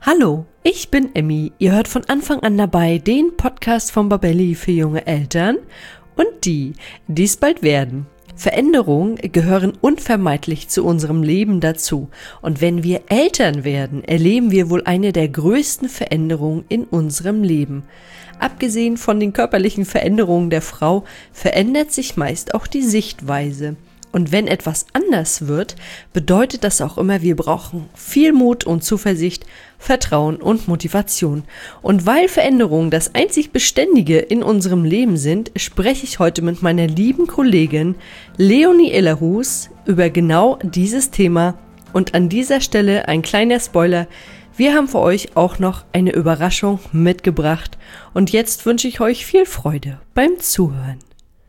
Hallo, ich bin Emmy. Ihr hört von Anfang an dabei den Podcast von Babelli für junge Eltern und die es bald werden. Veränderungen gehören unvermeidlich zu unserem Leben dazu. Und wenn wir Eltern werden, erleben wir wohl eine der größten Veränderungen in unserem Leben. Abgesehen von den körperlichen Veränderungen der Frau, verändert sich meist auch die Sichtweise. Und wenn etwas anders wird, bedeutet das auch immer, wir brauchen viel Mut und Zuversicht, Vertrauen und Motivation. Und weil Veränderungen das einzig Beständige in unserem Leben sind, spreche ich heute mit meiner lieben Kollegin Leonie Illerhus über genau dieses Thema. Und an dieser Stelle ein kleiner Spoiler: Wir haben für euch auch noch eine Überraschung mitgebracht. Und jetzt wünsche ich euch viel Freude beim Zuhören.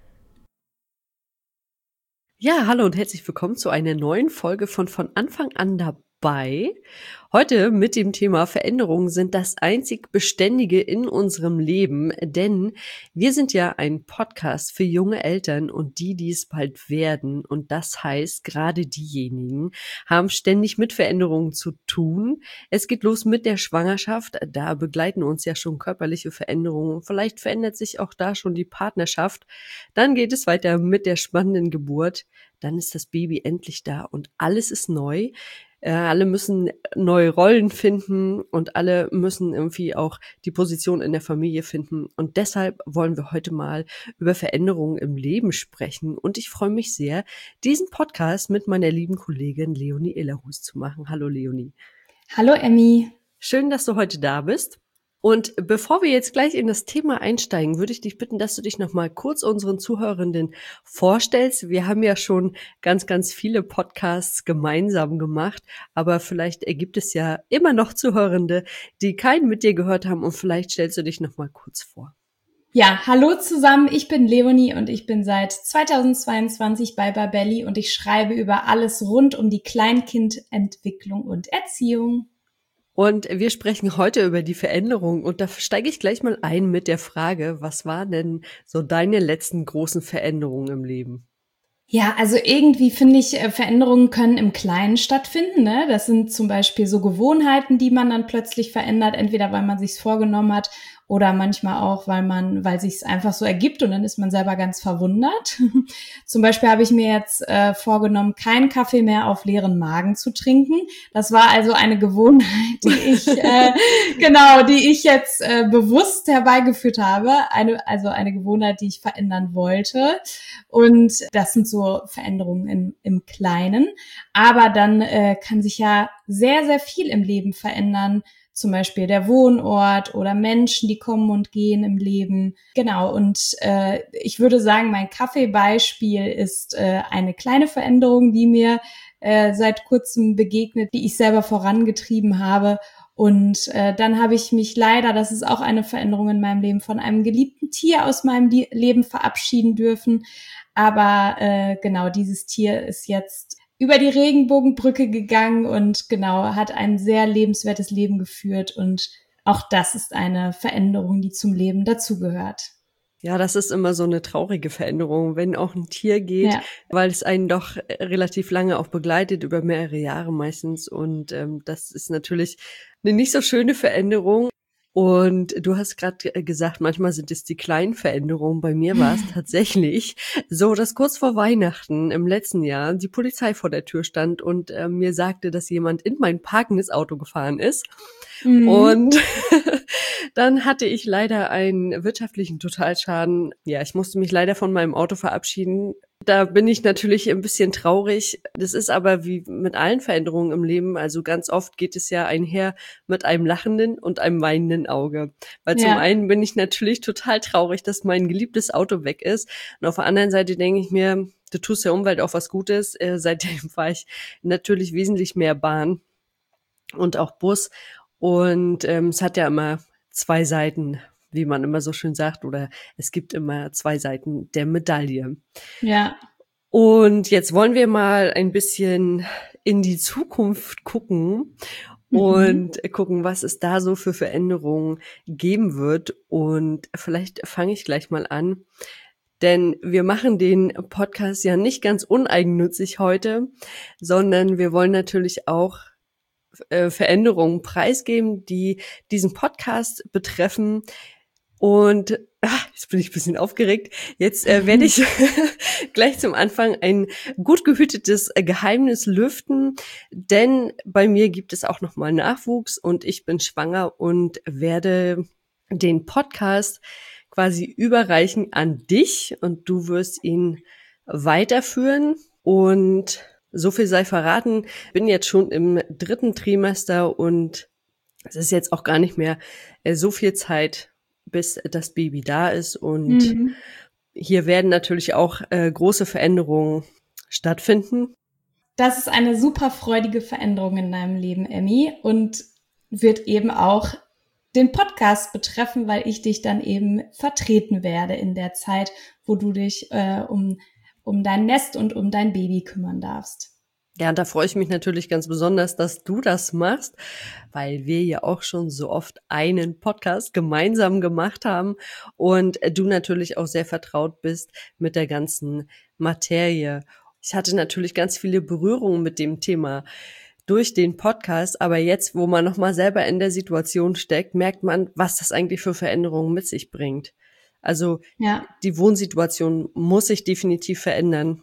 Ja, hallo und herzlich willkommen zu einer neuen Folge von Anfang an dabei. Heute mit dem Thema Veränderungen sind das einzig Beständige in unserem Leben, denn wir sind ja ein Podcast für junge Eltern und die es bald werden. Und das heißt, gerade diejenigen haben ständig mit Veränderungen zu tun. Es geht los mit der Schwangerschaft, da begleiten uns ja schon körperliche Veränderungen. Vielleicht verändert sich auch da schon die Partnerschaft. Dann geht es weiter mit der spannenden Geburt. Dann ist das Baby endlich da und alles ist neu. Alle müssen neue Rollen finden und alle müssen irgendwie auch die Position in der Familie finden. Und deshalb wollen wir heute mal über Veränderungen im Leben sprechen. Und ich freue mich sehr, diesen Podcast mit meiner lieben Kollegin Leonie Illerhus zu machen. Hallo Leonie. Hallo Emmy. Schön, dass du heute da bist. Und bevor wir jetzt gleich in das Thema einsteigen, würde ich dich bitten, dass du dich noch mal kurz unseren Zuhörenden vorstellst. Wir haben ja schon ganz, ganz viele Podcasts gemeinsam gemacht, aber vielleicht gibt es ja immer noch Zuhörende, die keinen mit dir gehört haben, und vielleicht stellst du dich noch mal kurz vor. Ja, hallo zusammen, ich bin Leonie und ich bin seit 2022 bei Babelli und ich schreibe über alles rund um die Kleinkindentwicklung und Erziehung. Und wir sprechen heute über die Veränderung und da steige ich gleich mal ein mit der Frage, was waren denn so deine letzten großen Veränderungen im Leben? Ja, also irgendwie finde ich, Veränderungen können im Kleinen stattfinden, ne? Das sind zum Beispiel so Gewohnheiten, die man dann plötzlich verändert, entweder weil man sich's vorgenommen hat oder manchmal auch, weil sich's einfach so ergibt und dann ist man selber ganz verwundert. Zum Beispiel habe ich mir jetzt vorgenommen, keinen Kaffee mehr auf leeren Magen zu trinken. Das war also eine Gewohnheit, die ich jetzt bewusst herbeigeführt habe. Eine Gewohnheit, die ich verändern wollte. Und das sind so Veränderungen im Kleinen. Aber dann kann sich ja sehr, sehr viel im Leben verändern. Zum Beispiel der Wohnort oder Menschen, die kommen und gehen im Leben. Genau, und ich würde sagen, mein Kaffeebeispiel ist eine kleine Veränderung, die mir seit kurzem begegnet, die ich selber vorangetrieben habe. Und dann habe ich mich leider, das ist auch eine Veränderung in meinem Leben, von einem geliebten Tier aus meinem Leben verabschieden dürfen. Aber genau, dieses Tier ist jetzt über die Regenbogenbrücke gegangen und genau, hat ein sehr lebenswertes Leben geführt. Und auch das ist eine Veränderung, die zum Leben dazugehört. Ja, das ist immer so eine traurige Veränderung, wenn auch ein Tier geht, ja, weil es einen doch relativ lange auch begleitet, über mehrere Jahre meistens. Und das ist natürlich eine nicht so schöne Veränderung. Und du hast gerade gesagt, manchmal sind es die kleinen Veränderungen. Bei mir war es tatsächlich so, dass kurz vor Weihnachten im letzten Jahr die Polizei vor der Tür stand und mir sagte, dass jemand in mein parkendes Auto gefahren ist. Mhm. Und dann hatte ich leider einen wirtschaftlichen Totalschaden. Ja, ich musste mich leider von meinem Auto verabschieden. Da bin ich natürlich ein bisschen traurig. Das ist aber wie mit allen Veränderungen im Leben. Also ganz oft geht es ja einher mit einem lachenden und einem weinenden Auge. Weil zum einen bin ich natürlich total traurig, dass mein geliebtes Auto weg ist. Und auf der anderen Seite denke ich mir, du tust der Umwelt auch was Gutes. Seitdem fahre ich natürlich wesentlich mehr Bahn und auch Bus. Und es hat ja immer zwei Seiten, wie man immer so schön sagt, oder es gibt immer zwei Seiten der Medaille. Ja. Und jetzt wollen wir mal ein bisschen in die Zukunft gucken und gucken, was es da so für Veränderungen geben wird. Und vielleicht fange ich gleich mal an, denn wir machen den Podcast ja nicht ganz uneigennützig heute, sondern wir wollen natürlich auch Veränderungen preisgeben, die diesen Podcast betreffen. Und jetzt bin ich ein bisschen aufgeregt. Jetzt werde ich gleich zum Anfang ein gut gehütetes Geheimnis lüften, denn bei mir gibt es auch nochmal Nachwuchs und ich bin schwanger und werde den Podcast quasi überreichen an dich und du wirst ihn weiterführen. Und so viel sei verraten, bin jetzt schon im 3. Trimester und es ist jetzt auch gar nicht mehr so viel Zeit, bis das Baby da ist. Und hier werden natürlich auch große Veränderungen stattfinden. Das ist eine super freudige Veränderung in deinem Leben, Emmy, und wird eben auch den Podcast betreffen, weil ich dich dann eben vertreten werde in der Zeit, wo du dich um dein Nest und um dein Baby kümmern darfst. Ja, da freue ich mich natürlich ganz besonders, dass du das machst, weil wir ja auch schon so oft einen Podcast gemeinsam gemacht haben und du natürlich auch sehr vertraut bist mit der ganzen Materie. Ich hatte natürlich ganz viele Berührungen mit dem Thema durch den Podcast, aber jetzt, wo man nochmal selber in der Situation steckt, merkt man, was das eigentlich für Veränderungen mit sich bringt. Also die Wohnsituation muss sich definitiv verändern.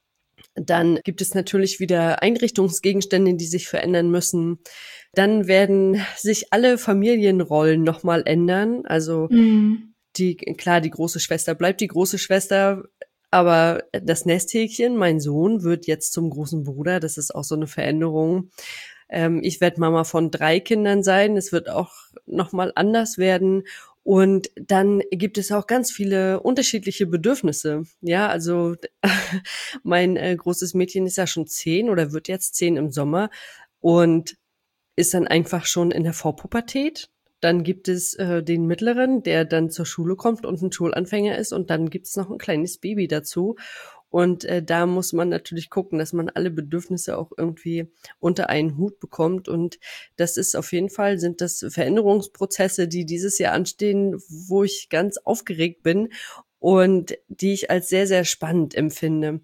Dann gibt es natürlich wieder Einrichtungsgegenstände, die sich verändern müssen. Dann werden sich alle Familienrollen nochmal ändern. Also die große Schwester bleibt die große Schwester, aber das Nesthäkchen, mein Sohn, wird jetzt zum großen Bruder. Das ist auch so eine Veränderung. Ich werde Mama von 3 Kindern sein. Es wird auch nochmal anders werden. Und dann gibt es auch ganz viele unterschiedliche Bedürfnisse. Ja, also mein großes Mädchen ist ja schon 10 oder wird jetzt 10 im Sommer und ist dann einfach schon in der Vorpubertät. Dann gibt es den Mittleren, der dann zur Schule kommt und ein Schulanfänger ist. Und dann gibt es noch ein kleines Baby dazu. Und da muss man natürlich gucken, dass man alle Bedürfnisse auch irgendwie unter einen Hut bekommt. Und das ist auf jeden Fall, sind das Veränderungsprozesse, die dieses Jahr anstehen, wo ich ganz aufgeregt bin und die ich als sehr, sehr spannend empfinde.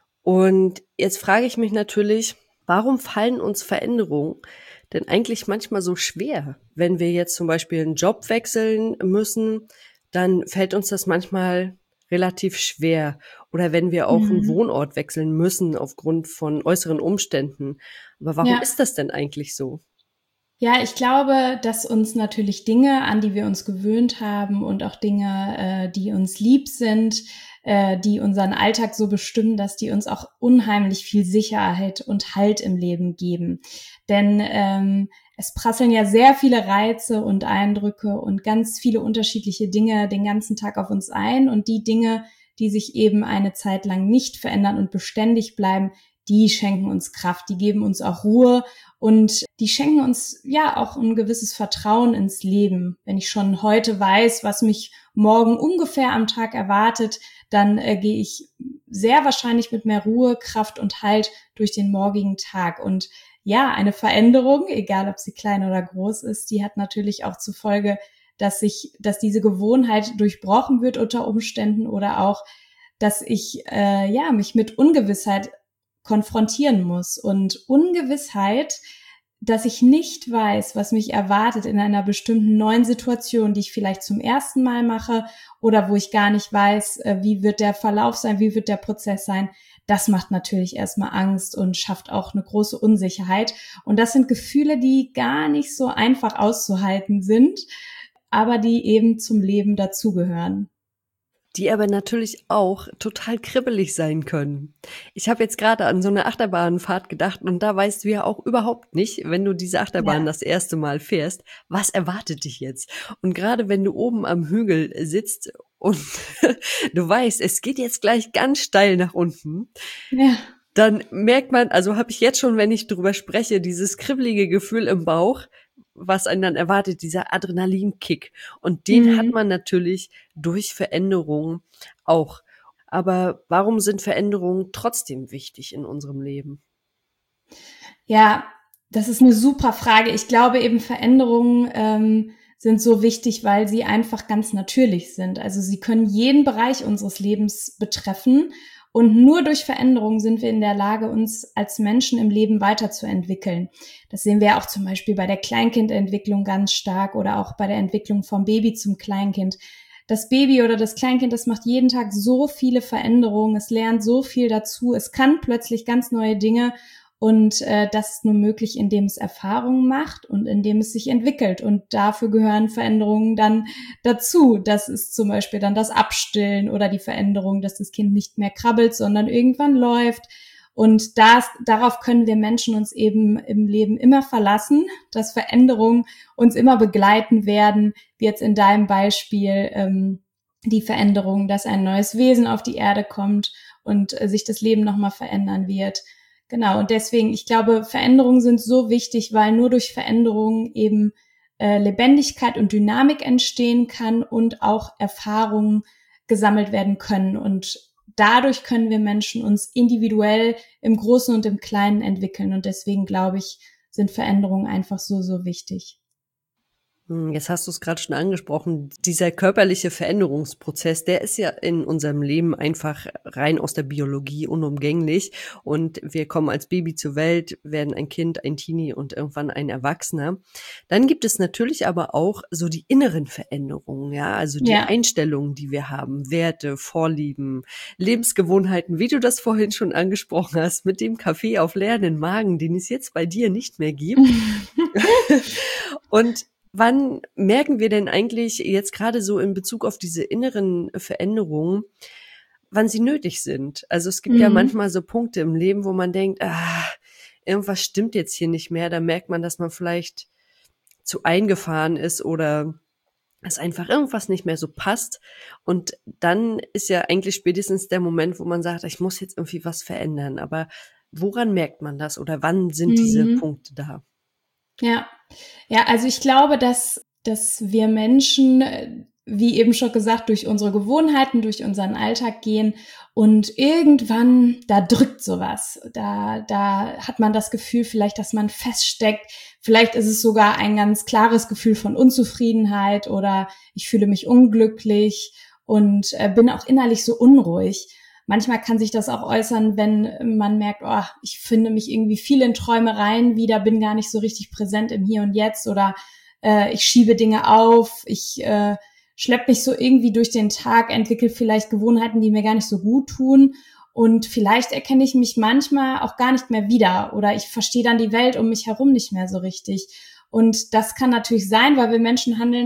Und jetzt frage ich mich natürlich, warum fallen uns Veränderungen denn eigentlich manchmal so schwer? Wenn wir jetzt zum Beispiel einen Job wechseln müssen, dann fällt uns das manchmal relativ schwer. Oder wenn wir auch einen Wohnort wechseln müssen aufgrund von äußeren Umständen. Aber warum ist das denn eigentlich so? Ja, ich glaube, dass uns natürlich Dinge, an die wir uns gewöhnt haben und auch Dinge, die uns lieb sind, die unseren Alltag so bestimmen, dass die uns auch unheimlich viel Sicherheit und Halt im Leben geben. Denn es prasseln ja sehr viele Reize und Eindrücke und ganz viele unterschiedliche Dinge den ganzen Tag auf uns ein. Und die Dinge, die sich eben eine Zeit lang nicht verändern und beständig bleiben, die schenken uns Kraft, die geben uns auch Ruhe und die schenken uns ja auch ein gewisses Vertrauen ins Leben. Wenn ich schon heute weiß, was mich morgen ungefähr am Tag erwartet, dann gehe ich sehr wahrscheinlich mit mehr Ruhe, Kraft und Halt durch den morgigen Tag. Und ja, eine Veränderung, egal ob sie klein oder groß ist, die hat natürlich auch zur Folge, dass diese Gewohnheit durchbrochen wird unter Umständen oder auch, dass ich mich mit Ungewissheit konfrontieren muss. Und Ungewissheit, dass ich nicht weiß, was mich erwartet in einer bestimmten neuen Situation, die ich vielleicht zum ersten Mal mache oder wo ich gar nicht weiß, wie wird der Verlauf sein, wie wird der Prozess sein, das macht natürlich erstmal Angst und schafft auch eine große Unsicherheit. Und das sind Gefühle, die gar nicht so einfach auszuhalten sind, aber die eben zum Leben dazugehören. Die aber natürlich auch total kribbelig sein können. Ich habe jetzt gerade an so eine Achterbahnfahrt gedacht und da weißt du ja auch überhaupt nicht, wenn du diese Achterbahn das erste Mal fährst, was erwartet dich jetzt? Und gerade wenn du oben am Hügel sitzt und du weißt, es geht jetzt gleich ganz steil nach unten, dann merkt man, also habe ich jetzt schon, wenn ich drüber spreche, dieses kribbelige Gefühl im Bauch, was einen dann erwartet, dieser Adrenalinkick. Und den hat man natürlich durch Veränderungen auch. Aber warum sind Veränderungen trotzdem wichtig in unserem Leben? Ja, das ist eine super Frage. Ich glaube eben, Veränderungen sind so wichtig, weil sie einfach ganz natürlich sind. Also sie können jeden Bereich unseres Lebens betreffen Und nur durch Veränderung sind wir in der Lage, uns als Menschen im Leben weiterzuentwickeln. Das sehen wir ja auch zum Beispiel bei der Kleinkindentwicklung ganz stark oder auch bei der Entwicklung vom Baby zum Kleinkind. Das Baby oder das Kleinkind, das macht jeden Tag so viele Veränderungen, es lernt so viel dazu, es kann plötzlich ganz neue Dinge. Und das ist nur möglich, indem es Erfahrungen macht und indem es sich entwickelt. Und dafür gehören Veränderungen dann dazu. Das ist zum Beispiel dann das Abstillen oder die Veränderung, dass das Kind nicht mehr krabbelt, sondern irgendwann läuft. Und darauf können wir Menschen uns eben im Leben immer verlassen, dass Veränderungen uns immer begleiten werden, wie jetzt in deinem Beispiel die Veränderung, dass ein neues Wesen auf die Erde kommt und sich das Leben nochmal verändern wird. Genau, und deswegen, ich glaube, Veränderungen sind so wichtig, weil nur durch Veränderungen eben Lebendigkeit und Dynamik entstehen kann und auch Erfahrungen gesammelt werden können. Und dadurch können wir Menschen uns individuell im Großen und im Kleinen entwickeln. Und deswegen, glaube ich, sind Veränderungen einfach so, so wichtig. Jetzt hast du es gerade schon angesprochen, dieser körperliche Veränderungsprozess, der ist ja in unserem Leben einfach rein aus der Biologie unumgänglich und wir kommen als Baby zur Welt, werden ein Kind, ein Teenie und irgendwann ein Erwachsener. Dann gibt es natürlich aber auch so die inneren Veränderungen, ja, also die Einstellungen, die wir haben, Werte, Vorlieben, Lebensgewohnheiten, wie du das vorhin schon angesprochen hast, mit dem Kaffee auf leeren Magen, den es jetzt bei dir nicht mehr gibt. Und wann merken wir denn eigentlich jetzt gerade so in Bezug auf diese inneren Veränderungen, wann sie nötig sind? Also es gibt ja manchmal so Punkte im Leben, wo man denkt, irgendwas stimmt jetzt hier nicht mehr. Da merkt man, dass man vielleicht zu eingefahren ist oder dass einfach irgendwas nicht mehr so passt. Und dann ist ja eigentlich spätestens der Moment, wo man sagt, ich muss jetzt irgendwie was verändern. Aber woran merkt man das oder wann sind diese Punkte da? Ja, also ich glaube, dass wir Menschen, wie eben schon gesagt, durch unsere Gewohnheiten, durch unseren Alltag gehen und irgendwann, da drückt sowas. Da hat man das Gefühl vielleicht, dass man feststeckt. Vielleicht ist es sogar ein ganz klares Gefühl von Unzufriedenheit oder ich fühle mich unglücklich und bin auch innerlich so unruhig. Manchmal kann sich das auch äußern, wenn man merkt, ich finde mich irgendwie viel in Träumereien wieder, bin gar nicht so richtig präsent im Hier und Jetzt oder ich schiebe Dinge auf, ich schleppe mich so irgendwie durch den Tag, entwickle vielleicht Gewohnheiten, die mir gar nicht so gut tun und vielleicht erkenne ich mich manchmal auch gar nicht mehr wieder oder ich verstehe dann die Welt um mich herum nicht mehr so richtig. Und das kann natürlich sein, weil wir Menschen handeln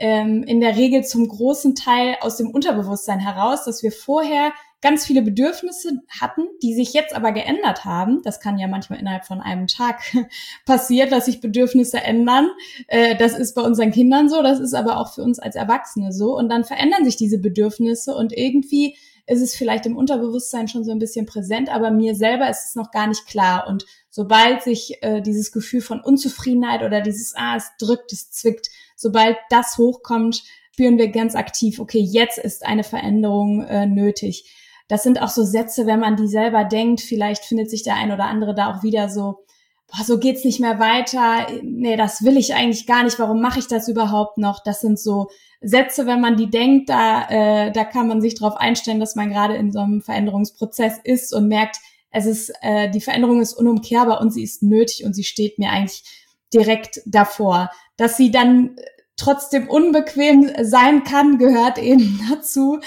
in der Regel zum großen Teil aus dem Unterbewusstsein heraus, dass wir vorher ganz viele Bedürfnisse hatten, die sich jetzt aber geändert haben. Das kann ja manchmal innerhalb von einem Tag passieren, dass sich Bedürfnisse ändern. Das ist bei unseren Kindern so, das ist aber auch für uns als Erwachsene so. Und dann verändern sich diese Bedürfnisse und irgendwie ist es vielleicht im Unterbewusstsein schon so ein bisschen präsent, aber mir selber ist es noch gar nicht klar. Und sobald sich dieses Gefühl von Unzufriedenheit oder dieses, es drückt, es zwickt, sobald das hochkommt, spüren wir ganz aktiv, okay, jetzt ist eine Veränderung nötig. Das sind auch so Sätze, wenn man die selber denkt, vielleicht findet sich der ein oder andere da auch wieder so, so geht's nicht mehr weiter, nee, das will ich eigentlich gar nicht, warum mache ich das überhaupt noch? Das sind so Sätze, wenn man die denkt, da kann man sich darauf einstellen, dass man gerade in so einem Veränderungsprozess ist und merkt, die Veränderung ist unumkehrbar und sie ist nötig und sie steht mir eigentlich direkt davor. Dass sie dann trotzdem unbequem sein kann, gehört eben dazu.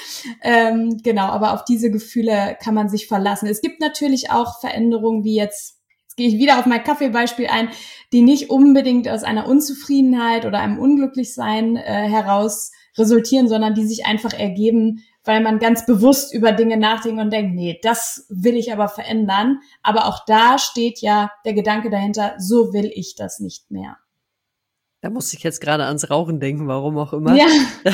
Genau, aber auf diese Gefühle kann man sich verlassen. Es gibt natürlich auch Veränderungen, wie jetzt gehe ich wieder auf mein Kaffeebeispiel ein, die nicht unbedingt aus einer Unzufriedenheit oder einem Unglücklichsein heraus resultieren, sondern die sich einfach ergeben, weil man ganz bewusst über Dinge nachdenkt und denkt, nee, das will ich aber verändern. Aber auch da steht ja der Gedanke dahinter, so will ich das nicht mehr. Da muss ich jetzt gerade ans Rauchen denken, warum auch immer. Ja.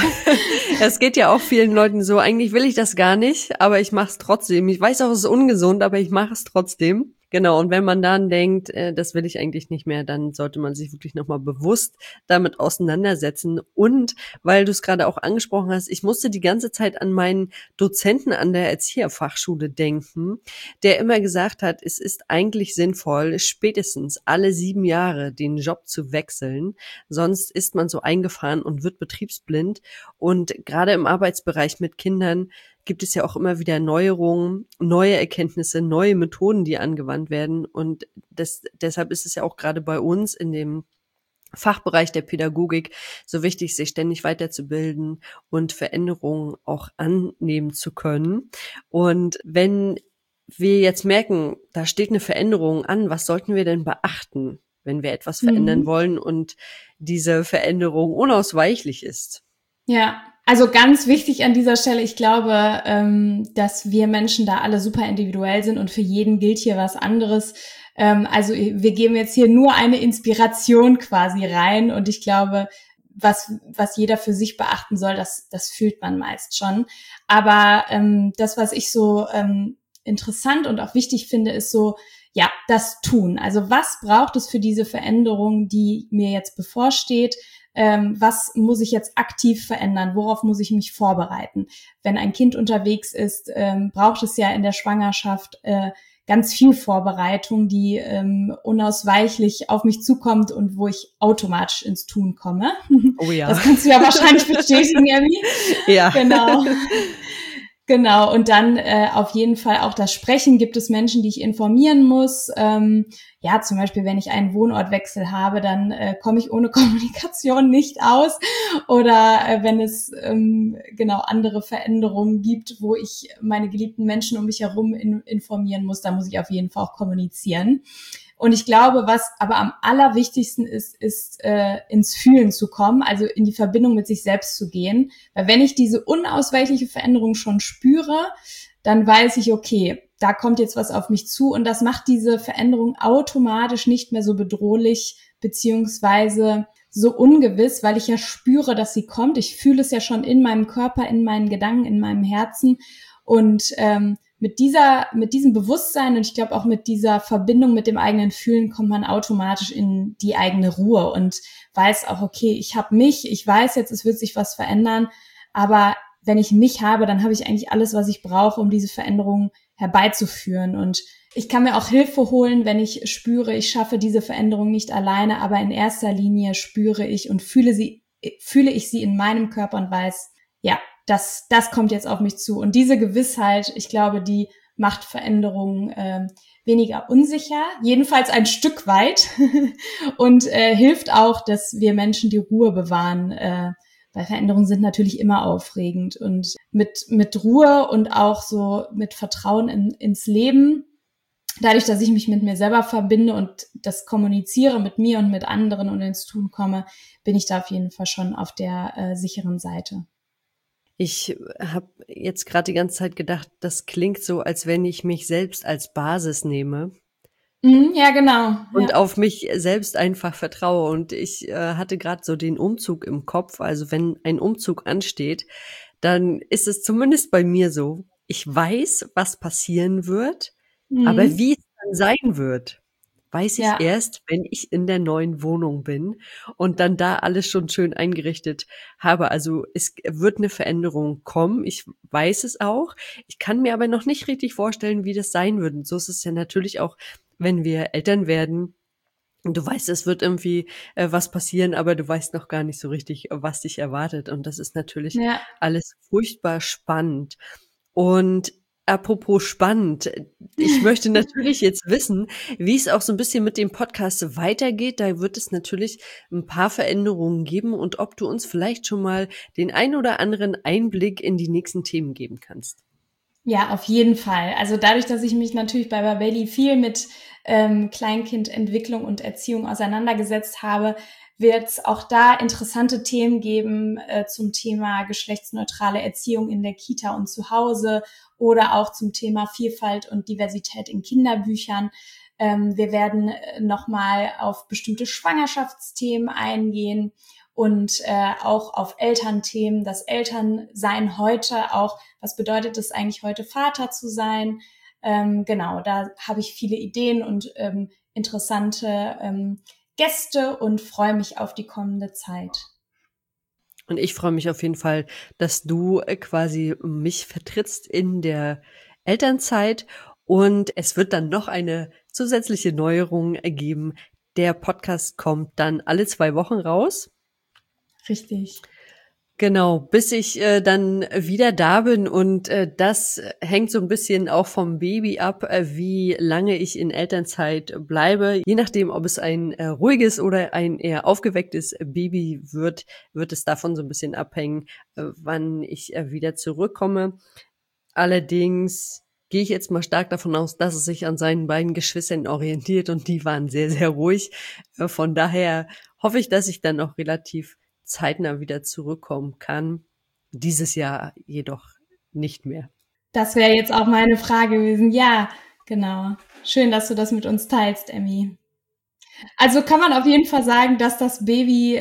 Das geht ja auch vielen Leuten so, eigentlich will ich das gar nicht, aber ich mache es trotzdem. Ich weiß auch, es ist ungesund, aber ich mache es trotzdem. Genau, und wenn man dann denkt, das will ich eigentlich nicht mehr, dann sollte man sich wirklich nochmal bewusst damit auseinandersetzen. Und weil du es gerade auch angesprochen hast, ich musste die ganze Zeit an meinen Dozenten an der Erzieherfachschule denken, der immer gesagt hat, es ist eigentlich sinnvoll, spätestens alle 7 Jahre den Job zu wechseln, sonst ist man so eingefahren und wird betriebsblind. Und gerade im Arbeitsbereich mit Kindern gibt es ja auch immer wieder Neuerungen, neue Erkenntnisse, neue Methoden, die angewandt werden. Und deshalb ist es ja auch gerade bei uns in dem Fachbereich der Pädagogik so wichtig, sich ständig weiterzubilden und Veränderungen auch annehmen zu können. Und wenn wir jetzt merken, da steht eine Veränderung an, was sollten wir denn beachten, wenn wir etwas verändern wollen und diese Veränderung unausweichlich ist? Ja, also ganz wichtig an dieser Stelle, ich glaube, dass wir Menschen da alle super individuell sind und für jeden gilt hier was anderes. Also wir geben jetzt hier nur eine Inspiration quasi rein und ich glaube, was jeder für sich beachten soll, das fühlt man meist schon. Aber das, was ich so interessant und auch wichtig finde, ist so, ja, das Tun. Also was braucht es für diese Veränderung, die mir jetzt bevorsteht? Was muss ich jetzt aktiv verändern? Worauf muss ich mich vorbereiten? Wenn ein Kind unterwegs ist, braucht es ja in der Schwangerschaft ganz viel Vorbereitung, die unausweichlich auf mich zukommt und wo ich automatisch ins Tun komme. Oh ja. Das kannst du ja wahrscheinlich bestätigen, Emmy. Ja. Genau. Genau, und dann auf jeden Fall auch das Sprechen. Gibt es Menschen, die ich informieren muss? Ja, zum Beispiel, wenn ich einen Wohnortwechsel habe, dann komme ich ohne Kommunikation nicht aus. Oder wenn es genau andere Veränderungen gibt, wo ich meine geliebten Menschen um mich herum informieren muss, dann muss ich auf jeden Fall auch kommunizieren. Und ich glaube, was aber am allerwichtigsten ist ins Fühlen zu kommen, also in die Verbindung mit sich selbst zu gehen. Weil wenn ich diese unausweichliche Veränderung schon spüre, dann weiß ich, okay, da kommt jetzt was auf mich zu und das macht diese Veränderung automatisch nicht mehr so bedrohlich beziehungsweise so ungewiss, weil ich ja spüre, dass sie kommt. Ich fühle es ja schon in meinem Körper, in meinen Gedanken, in meinem Herzen und mit diesem Bewusstsein und ich glaube auch mit dieser Verbindung mit dem eigenen Fühlen kommt man automatisch in die eigene Ruhe und weiß auch, okay, ich habe mich, ich weiß jetzt, es wird sich was verändern, aber wenn ich mich habe, dann habe ich eigentlich alles, was ich brauche, um diese Veränderung herbeizuführen und ich kann mir auch Hilfe holen, wenn ich spüre, ich schaffe diese Veränderung nicht alleine, aber in erster Linie spüre ich und fühle ich sie in meinem Körper und weiß, ja, das kommt jetzt auf mich zu. Und diese Gewissheit, ich glaube, die macht Veränderungen weniger unsicher, jedenfalls ein Stück weit und hilft auch, dass wir Menschen die Ruhe bewahren, weil Veränderungen sind natürlich immer aufregend. Und mit Ruhe und auch so mit Vertrauen ins Leben, dadurch, dass ich mich mit mir selber verbinde und das kommuniziere mit mir und mit anderen und ins Tun komme, bin ich da auf jeden Fall schon auf der sicheren Seite. Ich habe jetzt gerade die ganze Zeit gedacht, das klingt so, als wenn ich mich selbst als Basis nehme. Ja, genau. Und ja. auf mich selbst einfach vertraue. Und ich hatte gerade so den Umzug im Kopf. Also wenn ein Umzug ansteht, dann ist es zumindest bei mir so, ich weiß, was passieren wird, aber wie es dann sein wird, weiß ich erst, wenn ich in der neuen Wohnung bin und dann da alles schon schön eingerichtet habe. Also es wird eine Veränderung kommen. Ich weiß es auch. Ich kann mir aber noch nicht richtig vorstellen, wie das sein wird. Und so ist es ja natürlich auch, wenn wir Eltern werden. Du weißt, es wird irgendwie was passieren, aber du weißt noch gar nicht so richtig, was dich erwartet. Und das ist natürlich alles furchtbar spannend. Und apropos spannend, ich möchte natürlich jetzt wissen, wie es auch so ein bisschen mit dem Podcast weitergeht. Da wird es natürlich ein paar Veränderungen geben und ob du uns vielleicht schon mal den ein oder anderen Einblick in die nächsten Themen geben kannst. Ja, auf jeden Fall. Also dadurch, dass ich mich natürlich bei Babelli viel mit Kleinkindentwicklung und Erziehung auseinandergesetzt habe, wird es auch da interessante Themen geben zum Thema geschlechtsneutrale Erziehung in der Kita und zu Hause oder auch zum Thema Vielfalt und Diversität in Kinderbüchern. Wir werden nochmal auf bestimmte Schwangerschaftsthemen eingehen und auch auf Elternthemen, das Elternsein heute auch, was bedeutet es eigentlich heute Vater zu sein? Genau, da habe ich viele Ideen und interessante Gäste und freue mich auf die kommende Zeit. Und ich freue mich auf jeden Fall, dass du quasi mich vertrittst in der Elternzeit. Und es wird dann noch eine zusätzliche Neuerung geben. Der Podcast kommt dann alle 2 Wochen raus. Richtig. Genau, bis ich dann wieder da bin und das hängt so ein bisschen auch vom Baby ab, wie lange ich in Elternzeit bleibe. Je nachdem, ob es ein ruhiges oder ein eher aufgewecktes Baby wird es davon so ein bisschen abhängen, wann ich wieder zurückkomme. Allerdings gehe ich jetzt mal stark davon aus, dass es sich an seinen beiden Geschwistern orientiert und die waren sehr, sehr ruhig. Von daher hoffe ich, dass ich dann auch relativ zeitnah wieder zurückkommen kann. Dieses Jahr jedoch nicht mehr. Das wäre jetzt auch meine Frage gewesen. Ja, genau. Schön, dass du das mit uns teilst, Emmy. Also kann man auf jeden Fall sagen, dass das Baby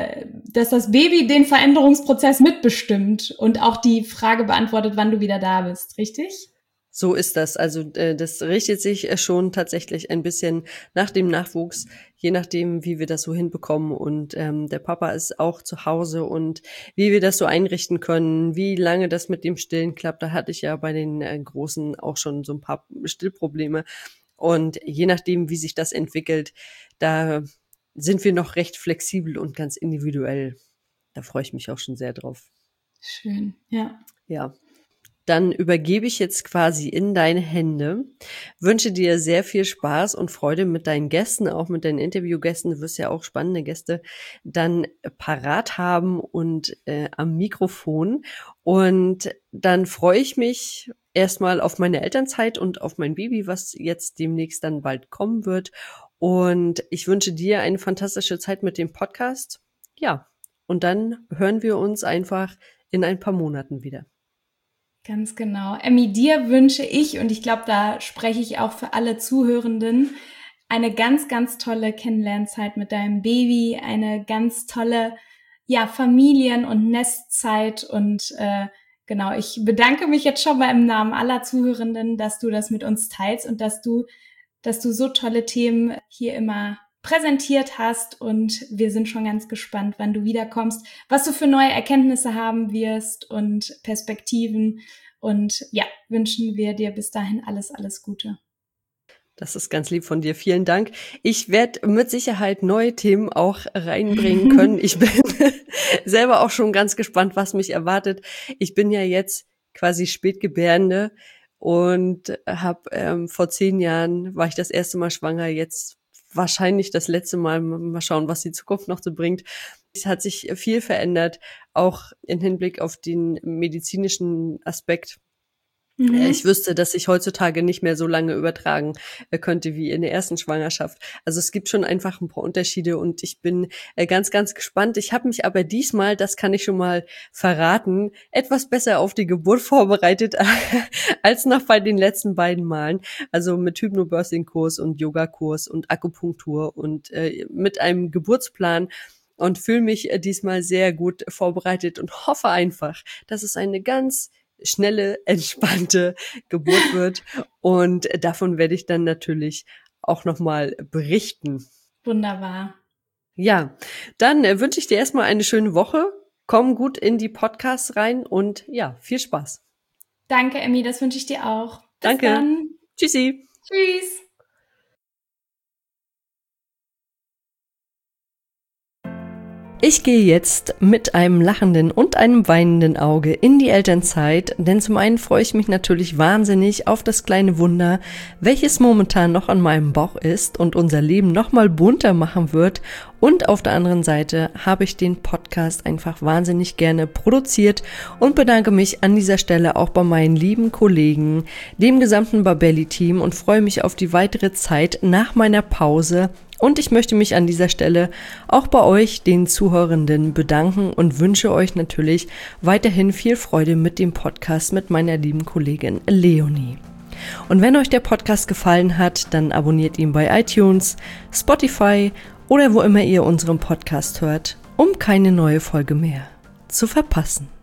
den Veränderungsprozess mitbestimmt und auch die Frage beantwortet, wann du wieder da bist, richtig? So ist das. Also das richtet sich schon tatsächlich ein bisschen nach dem Nachwuchs, je nachdem, wie wir das so hinbekommen. Und der Papa ist auch zu Hause und wie wir das so einrichten können, wie lange das mit dem Stillen klappt. Da hatte ich ja bei den Großen auch schon so ein paar Stillprobleme. Und je nachdem, wie sich das entwickelt, da sind wir noch recht flexibel und ganz individuell. Da freue ich mich auch schon sehr drauf. Schön, ja. Ja. Dann übergebe ich jetzt quasi in deine Hände, wünsche dir sehr viel Spaß und Freude mit deinen Gästen, auch mit deinen Interviewgästen. Du wirst ja auch spannende Gäste dann parat haben und am Mikrofon. Und dann freue ich mich erstmal auf meine Elternzeit und auf mein Baby, was jetzt demnächst dann bald kommen wird. Und ich wünsche dir eine fantastische Zeit mit dem Podcast. Ja, und dann hören wir uns einfach in ein paar Monaten wieder. Ganz genau. Emmy, dir wünsche ich, und ich glaube, da spreche ich auch für alle Zuhörenden, eine ganz, ganz tolle Kennenlernzeit mit deinem Baby, eine ganz tolle, ja, Familien- und Nestzeit. Und genau, ich bedanke mich jetzt schon mal im Namen aller Zuhörenden, dass du das mit uns teilst und dass du so tolle Themen hier immer präsentiert hast. Und wir sind schon ganz gespannt, wann du wiederkommst, was du für neue Erkenntnisse haben wirst und Perspektiven. Und ja, wünschen wir dir bis dahin alles, alles Gute. Das ist ganz lieb von dir. Vielen Dank. Ich werde mit Sicherheit neue Themen auch reinbringen können. Ich bin selber auch schon ganz gespannt, was mich erwartet. Ich bin ja jetzt quasi Spätgebärende und habe vor 10 Jahren war ich das erste Mal schwanger. Jetzt wahrscheinlich das letzte Mal. Mal schauen, was die Zukunft noch so bringt. Es hat sich viel verändert, auch im Hinblick auf den medizinischen Aspekt. Ich wüsste, dass ich heutzutage nicht mehr so lange übertragen könnte wie in der ersten Schwangerschaft. Also es gibt schon einfach ein paar Unterschiede und ich bin ganz, ganz gespannt. Ich habe mich aber diesmal, das kann ich schon mal verraten, etwas besser auf die Geburt vorbereitet als noch bei den letzten beiden Malen. Also mit Hypnobirthing-Kurs und Yogakurs und Akupunktur und mit einem Geburtsplan. Und fühle mich diesmal sehr gut vorbereitet und hoffe einfach, dass es eine ganz schnelle, entspannte Geburt wird. Und davon werde ich dann natürlich auch nochmal berichten. Wunderbar. Ja, dann wünsche ich dir erstmal eine schöne Woche. Komm gut in die Podcasts rein und ja, viel Spaß. Danke, Emmy, das wünsche ich dir auch. Bis Danke. Dann. Tschüssi. Tschüss. Ich gehe jetzt mit einem lachenden und einem weinenden Auge in die Elternzeit, denn zum einen freue ich mich natürlich wahnsinnig auf das kleine Wunder, welches momentan noch an meinem Bauch ist und unser Leben nochmal bunter machen wird. Und auf der anderen Seite habe ich den Podcast einfach wahnsinnig gerne produziert und bedanke mich an dieser Stelle auch bei meinen lieben Kollegen, dem gesamten Babelli-Team und freue mich auf die weitere Zeit nach meiner Pause. Und ich möchte mich an dieser Stelle auch bei euch, den Zuhörenden, bedanken und wünsche euch natürlich weiterhin viel Freude mit dem Podcast mit meiner lieben Kollegin Leonie. Und wenn euch der Podcast gefallen hat, dann abonniert ihn bei iTunes, Spotify oder wo immer ihr unseren Podcast hört, um keine neue Folge mehr zu verpassen.